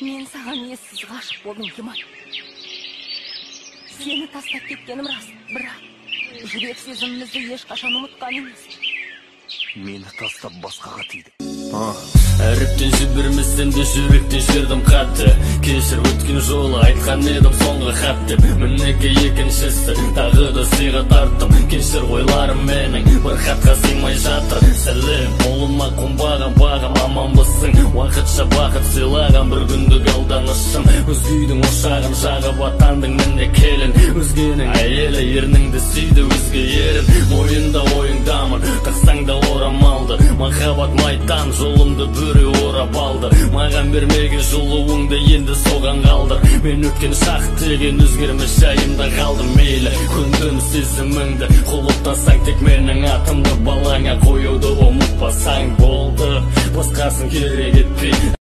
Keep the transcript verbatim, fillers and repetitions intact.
Мен саған ессіз ғашық болдым, Кемал. Сені тастап кеткенім рас, бірақ жүрек сезімімізді ешқашан ұмытқан емес. Мені тастап басқаға тиді. Әріптен жібермесем де жүректен жердім қатты. Кешір өткен жолы айтқан едім соңғы хат деп. Мінеке екіншісі тағы да сыйға тарттым. Кешір ойларым менің бір хатқа сыймай жатыр. Сәлем, қолыма қонбаған бағым аманбысың. Уақытша бақыт сыйлаған бір күндік алданышым. Өзгейдің ошағын жағып атандың міне келін. Өзгенің әйелі ерніңді сүйді өзге ерін. Ойында ойыңдамын, тақсаң да орамалды. Махаббат майтан жолымды бүре орап алды. Маған бермеген жылуыңды енді соған қалдыр. Мен өткен шақ деген өзгермес жайымда қалдым. Мейлі көндім сезіміңді, құлыптасаң тек менің атымды. Балаңа қоюды ұмытпасаң болды, басқасын керек етпей.